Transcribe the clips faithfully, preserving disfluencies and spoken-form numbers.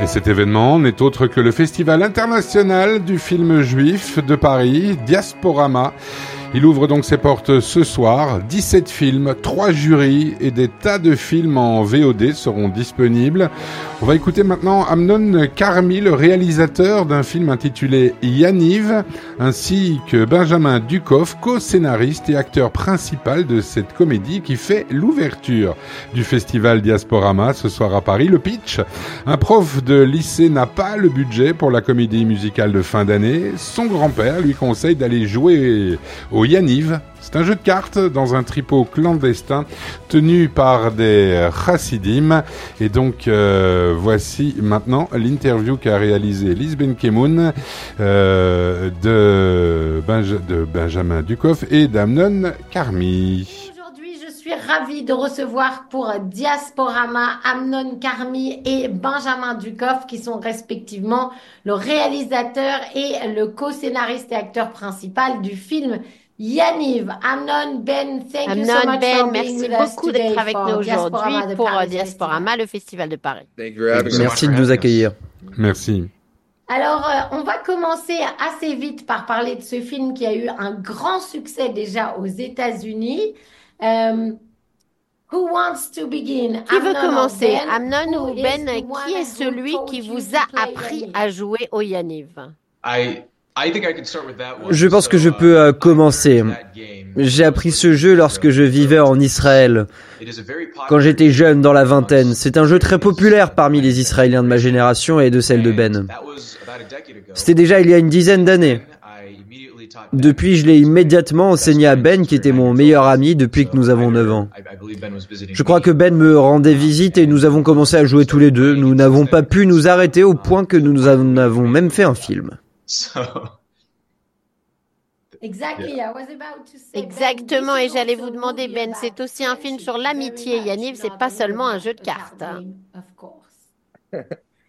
Et cet événement n'est autre que le Festival international du film juif de Paris, Diasporama. Il ouvre donc ses portes ce soir. dix-sept films, trois jurys et des tas de films en V O D seront disponibles. On va écouter maintenant Amnon Karmi, le réalisateur d'un film intitulé Yaniv, ainsi que Benjamin Dukoff, co-scénariste et acteur principal de cette comédie qui fait l'ouverture du festival Diasporama ce soir à Paris. Le pitch: un prof de lycée n'a pas le budget pour la comédie musicale de fin d'année. Son grand-père lui conseille d'aller jouer au Yaniv. C'est un jeu de cartes dans un tripot clandestin tenu par des chassidim. Et donc, euh, voici maintenant l'interview qu'a réalisée Lise Benkemoun euh, de, Benj- de Benjamin Dukoff et d'Amnon Karmi. Aujourd'hui, je suis ravie de recevoir pour Diasporama Amnon Karmi et Benjamin Dukoff, qui sont respectivement le réalisateur et le co-scénariste et acteur principal du film Yaniv. Amnon, Ben, thank Amnon, you so much Ben, for being merci with us beaucoup today d'être avec for nous Diasporama, aujourd'hui the pour Paris Diasporama, le Festival de Paris. Merci de nous accueillir. Merci. Alors, euh, on va commencer assez vite par parler de ce film qui a eu un grand succès déjà aux États-Unis. Euh, who wants to begin? Qui veut Amnon or commencer, Ben? Amnon Who ou is Ben? the one Qui est who celui taught qui you vous to a play appris Yaniv? à jouer au Yaniv? I I think I could start with that one. Je pense que je peux euh, commencer. J'ai appris ce jeu lorsque je vivais en Israël, quand j'étais jeune, dans la vingtaine. C'est un jeu très populaire parmi les Israéliens de ma génération et de celle de Ben. C'était déjà il y a une dizaine d'années. Depuis, je l'ai immédiatement enseigné à Ben, qui était mon meilleur ami depuis que nous avons neuf ans. Je crois que Ben me rendait visite et nous avons commencé à jouer tous les deux. Nous n'avons pas pu nous arrêter au point que nous en avons même fait un film. Exactly, I was about to say, Ben, Exactement, this et is j'allais also vous demander, movie Ben, about c'est aussi un film sur friendship, l'amitié. very much Yaniv, c'est not pas only seulement un jeu de about cartes. game, of course.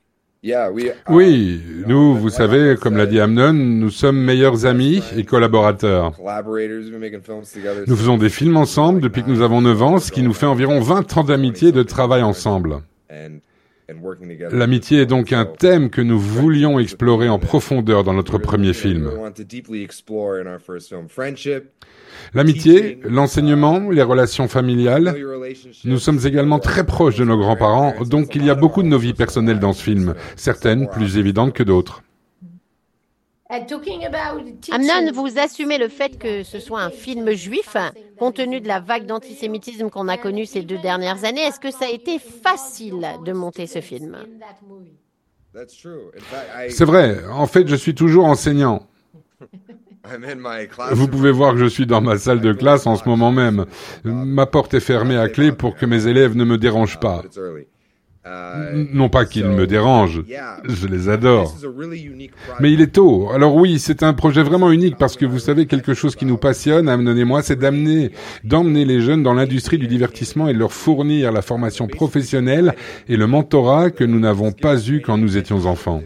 Oui, nous, vous savez, comme l'a dit Amnon, nous sommes meilleurs amis et collaborateurs. Nous faisons des films ensemble depuis que nous avons neuf ans, ce qui nous fait environ vingt ans d'amitié et de travail ensemble. L'amitié est donc un thème que nous voulions explorer en profondeur dans notre premier film. L'amitié, l'enseignement, les relations familiales. Nous sommes également très proches de nos grands-parents, donc il y a beaucoup de nos vies personnelles dans ce film, certaines plus évidentes que d'autres. Uh, talking about teaching- Amnon, vous assumez le fait que ce soit un film juif, compte tenu de la vague d'antisémitisme qu'on a connue ces deux dernières années. Est-ce que ça a été facile de monter ce film? C'est vrai, en fait, je suis toujours enseignant. Vous pouvez voir que je suis dans ma salle de classe en ce moment même. Ma porte est fermée à clé pour que mes élèves ne me dérangent pas. Non pas qu'ils me dérangent, je les adore. Mais il est tôt. Alors oui, c'est un projet vraiment unique parce que vous savez, quelque chose qui nous passionne, Amnon et moi, c'est d'amener, d'emmener les jeunes dans l'industrie du divertissement et de leur fournir la formation professionnelle et le mentorat que nous n'avons pas eu quand nous étions enfants.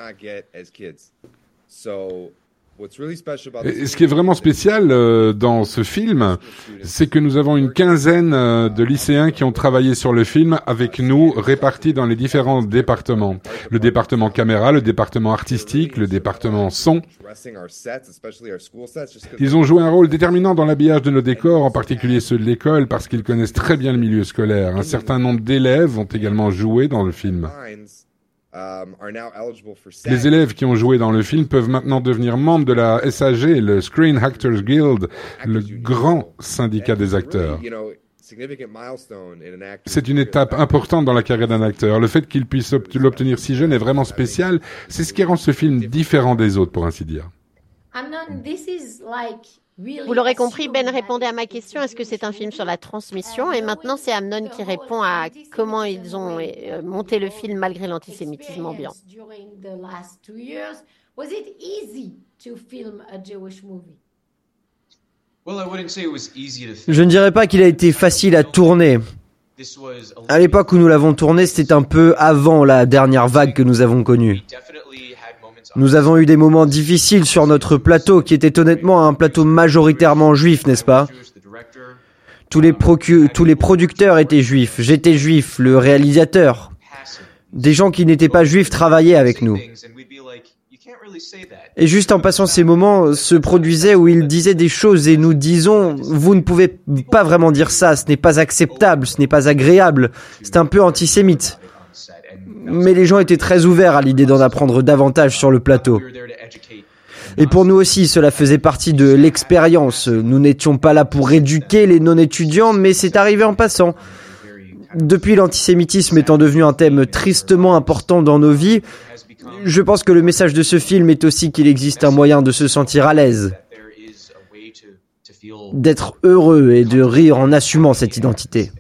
Et ce qui est vraiment spécial euh, dans ce film, c'est que nous avons une quinzaine euh, de lycéens qui ont travaillé sur le film avec nous, répartis dans les différents départements. Le département caméra, le département artistique, le département son. Ils ont joué un rôle déterminant dans l'habillage de nos décors, en particulier ceux de l'école, parce qu'ils connaissent très bien le milieu scolaire. Un certain nombre d'élèves ont également joué dans le film. Les élèves qui ont joué dans le film peuvent maintenant devenir membres de la S A G, le Screen Actors Guild, le grand syndicat des acteurs. C'est une étape importante dans la carrière d'un acteur. Le fait qu'il puisse l'obtenir si jeune est vraiment spécial. C'est ce qui rend ce film différent des autres, pour ainsi dire. Amnon, this is like really Vous l'aurez compris, Ben assuming répondait à ma that question, est-ce que c'est un film sur la transmission? Et maintenant, c'est Amnon qui répond à comment ils ont euh, monté le film malgré l'antisémitisme ambiant. during the last two years, was it easy to film a Jewish movie? Well, I wouldn't say it was easy to Je ne dirais pas qu'il a été facile à tourner. This was a À l'époque où nous l'avons tourné, c'était un peu avant la dernière vague que nous avons connue. definitely had moments Nous avons eu des moments difficiles sur notre plateau, qui était honnêtement un plateau majoritairement juif, n'est-ce pas? the director Tous les, procu- tous les producteurs étaient juifs, j'étais juif, le réalisateur. Des gens qui n'étaient pas juifs travaillaient avec nous. Et juste en passant ces moments se produisaient où il disait des choses et nous disons « Vous ne pouvez pas vraiment dire ça, ce n'est pas acceptable, ce n'est pas agréable, c'est un peu antisémite. » Mais les gens étaient très ouverts à l'idée d'en apprendre davantage sur le plateau. Et pour nous aussi, cela faisait partie de l'expérience. Nous n'étions pas là pour éduquer les non-étudiants, mais c'est arrivé en passant. Depuis l'antisémitisme étant devenu un thème tristement important dans nos vies, je pense que le message de ce film est aussi qu'il existe un moyen de se sentir à l'aise, d'être heureux et de rire en assumant cette identité.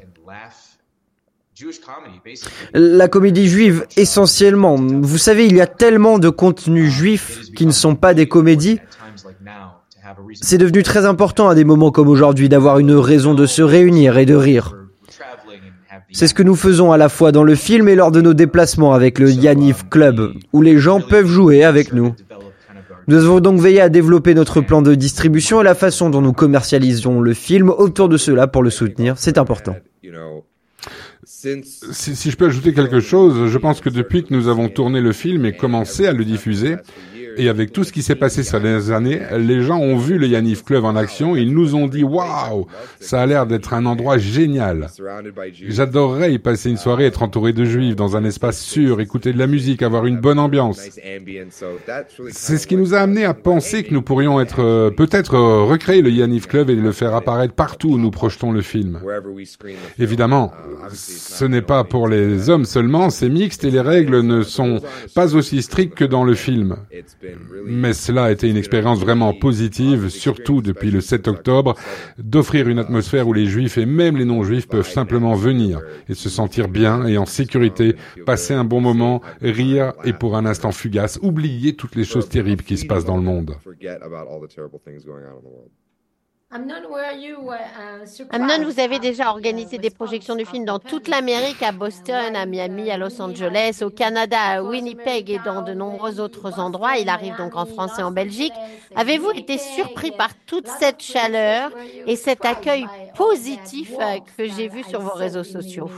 La comédie juive, essentiellement, vous savez, il y a tellement de contenus juifs qui ne sont pas des comédies. C'est devenu très important à des moments comme aujourd'hui d'avoir une raison de se réunir et de rire. C'est ce que nous faisons à la fois dans le film et lors de nos déplacements avec le Yaniv Club, où les gens peuvent jouer avec nous. Nous avons donc veillé à développer notre plan de distribution et la façon dont nous commercialisons le film autour de cela pour le soutenir. C'est important. Si, si je peux ajouter quelque chose, je pense que depuis que nous avons tourné le film et commencé à le diffuser, et avec tout ce qui s'est passé ces dernières années, les gens ont vu le Yaniv Club en action et ils nous ont dit « Waouh, ça a l'air d'être un endroit génial. J'adorerais y passer une soirée, être entouré de juifs dans un espace sûr, écouter de la musique, avoir une bonne ambiance. » C'est ce qui nous a amené à penser que nous pourrions être euh, peut-être euh, recréer le Yaniv Club et le faire apparaître partout où nous projetons le film. Évidemment, ce n'est pas pour les hommes seulement, c'est mixte et les règles ne sont pas aussi strictes que dans le film. Mais cela a été une expérience vraiment positive, surtout depuis le sept octobre, d'offrir une atmosphère où les juifs et même les non-juifs peuvent simplement venir et se sentir bien et en sécurité, passer un bon moment, rire et pour un instant fugace, oublier toutes les choses terribles qui se passent dans le monde. Amnon, vous avez déjà organisé des projections du film dans toute l'Amérique, à Boston, à Miami, à Los Angeles, au Canada, à Winnipeg et dans de nombreux autres endroits. Il arrive donc en France et en Belgique. Avez-vous été surpris par toute cette chaleur et cet accueil positif que j'ai vu sur vos réseaux sociaux?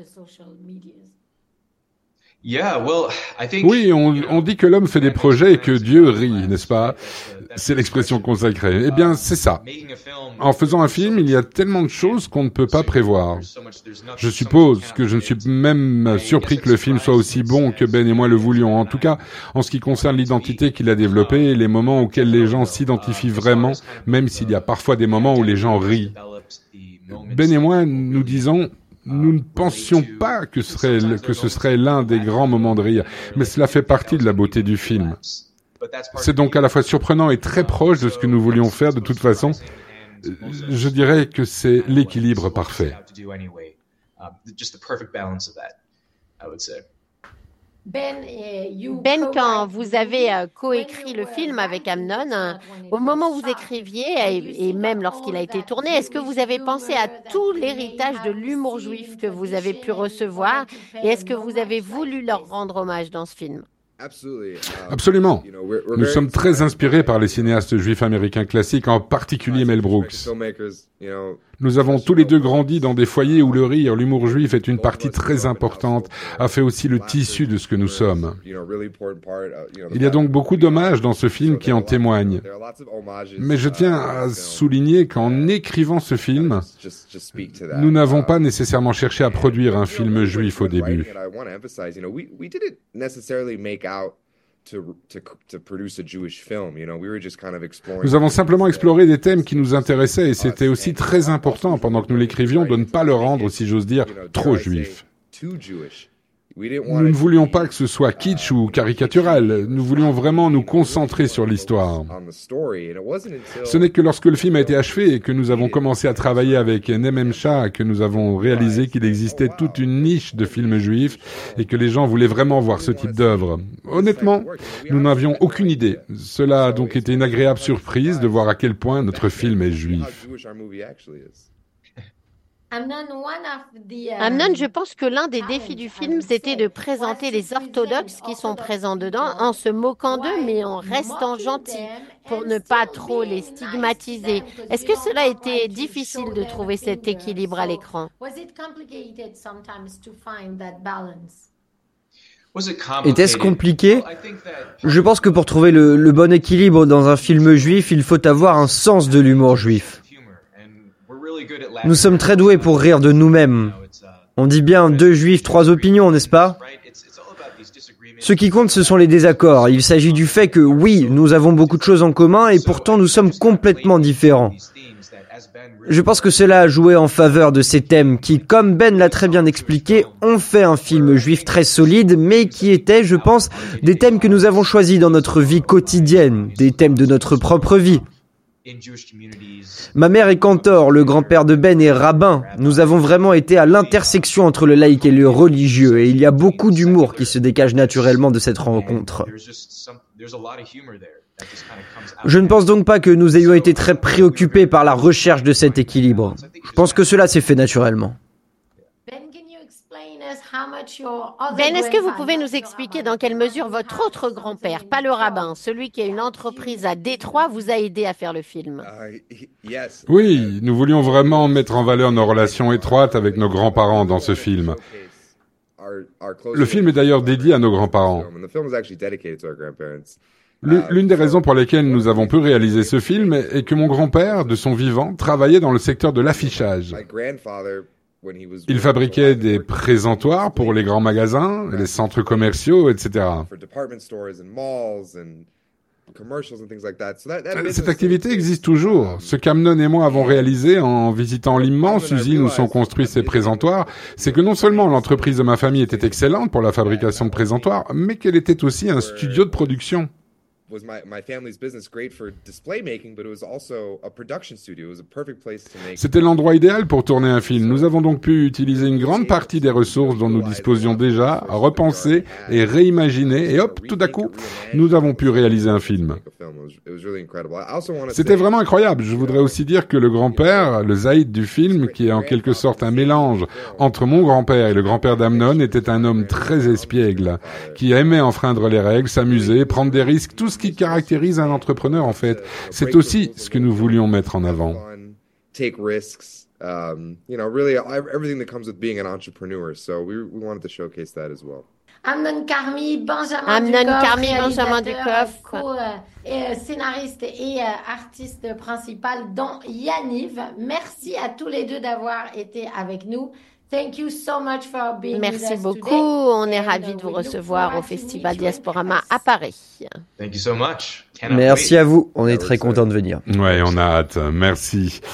Oui, on, on dit que l'homme fait des projets et que Dieu rit, n'est-ce pas? C'est l'expression consacrée. Eh bien, c'est ça. En faisant un film, il y a tellement de choses qu'on ne peut pas prévoir. Je suppose que je ne suis même surpris que le film soit aussi bon que Ben et moi le voulions. En tout cas, en ce qui concerne l'identité qu'il a développée et les moments auxquels les gens s'identifient vraiment, même s'il y a parfois des moments où les gens rient. Ben et moi, nous disons... Nous ne pensions pas que, serait, que ce serait l'un des grands moments de rire, mais cela fait partie de la beauté du film. C'est donc à la fois surprenant et très proche de ce que nous voulions faire de toute façon. Je dirais que c'est l'équilibre parfait. Ben, quand vous avez euh, coécrit le film avec Amnon, euh, au moment où vous écriviez, et, et même lorsqu'il a été tourné, est-ce que vous avez pensé à tout l'héritage de l'humour juif que vous avez pu recevoir et est-ce que vous avez voulu leur rendre hommage dans ce film? Absolument. Nous sommes très inspirés par les cinéastes juifs américains classiques, en particulier Mel Brooks. Nous avons tous les deux grandi dans des foyers où le rire, l'humour juif est une partie très importante, a fait aussi le tissu de ce que nous sommes. Il y a donc beaucoup d'hommages dans ce film qui en témoignent. Mais je tiens à souligner qu'en écrivant ce film, nous n'avons pas nécessairement cherché à produire un film juif au début. Nous avons simplement exploré des thèmes qui nous intéressaient et c'était aussi très important pendant que nous l'écrivions de ne pas le rendre, si j'ose dire, trop juif. Nous ne voulions pas que ce soit kitsch ou caricatural, nous voulions vraiment nous concentrer sur l'histoire. Ce n'est que lorsque le film a été achevé et que nous avons commencé à travailler avec Neem Shah que nous avons réalisé qu'il existait toute une niche de films juifs et que les gens voulaient vraiment voir ce type d'œuvre. Honnêtement, nous n'avions aucune idée. Cela a donc été une agréable surprise de voir à quel point notre film est juif. Amnon, je pense que l'un des défis du film, c'était de présenter les orthodoxes qui sont présents dedans en se moquant d'eux, mais en restant gentils pour ne pas trop les stigmatiser. Est-ce que cela a été difficile de trouver cet équilibre à l'écran? Était-ce compliqué? Je pense que pour trouver le, le bon équilibre dans un film juif, il faut avoir un sens de l'humour juif. Nous sommes très doués pour rire de nous-mêmes. On dit bien deux juifs, trois opinions, n'est-ce pas? Ce qui compte, ce sont les désaccords. Il s'agit du fait que, oui, nous avons beaucoup de choses en commun et pourtant nous sommes complètement différents. Je pense que cela a joué en faveur de ces thèmes qui, comme Ben l'a très bien expliqué, ont fait un film juif très solide, mais qui étaient, je pense, des thèmes que nous avons choisis dans notre vie quotidienne, des thèmes de notre propre vie. Ma mère est cantor, le grand-père de Ben est rabbin. Nous avons vraiment été à l'intersection entre le laïque et le religieux, et il y a beaucoup d'humour qui se dégage naturellement de cette rencontre. Je ne pense donc pas que nous ayons été très préoccupés par la recherche de cet équilibre. Je pense que cela s'est fait naturellement. Ben, est-ce que vous pouvez nous expliquer dans quelle mesure votre autre grand-père, pas le rabbin, celui qui a une entreprise à Détroit, vous a aidé à faire le film? Oui, nous voulions vraiment mettre en valeur nos relations étroites avec nos grands-parents dans ce film. Le film est d'ailleurs dédié à nos grands-parents. L'une des raisons pour lesquelles nous avons pu réaliser ce film est que mon grand-père, de son vivant, travaillait dans le secteur de l'affichage. Il fabriquait des présentoirs pour les grands magasins, les centres commerciaux, et cetera. Cette activité existe toujours. Ce qu'Amnon et moi avons réalisé en visitant l'immense usine où sont construits ces présentoirs, c'est que non seulement l'entreprise de ma famille était excellente pour la fabrication de présentoirs, mais qu'elle était aussi un studio de production. C'était l'endroit idéal pour tourner un film. Nous avons donc pu utiliser une grande partie des ressources dont nous disposions déjà, repenser et réimaginer, et hop, tout à coup, nous avons pu réaliser un film. C'était vraiment incroyable. Je voudrais aussi dire que le grand-père, le Zaïd du film, qui est en quelque sorte un mélange entre mon grand-père et le grand-père d'Amnon, était un homme très espiègle, qui aimait enfreindre les règles, s'amuser, prendre des risques, tout ce qui caractérise un entrepreneur, en fait. C'est aussi ce que nous voulions mettre en avant. Take risks, um, you know, really everything that comes with being an entrepreneur. So we we wanted to showcase that as well. Amnon Carmy, Benjamin Amnon Ducoff, Carmy, Benjamin réalisateur, Ducoff. co- euh, et, euh, scénariste et euh, artiste principal dans Yaniv. Merci à tous les deux d'avoir été avec nous. Thank you so much for being with Merci us beaucoup. today. On est And, ravis uh, de vous we look recevoir forward au to Festival meet you in Diasporama Paris. à Paris. Thank you so much. Cannot Merci wait. à vous, on est très contents de venir. Ouais, on a hâte. Merci.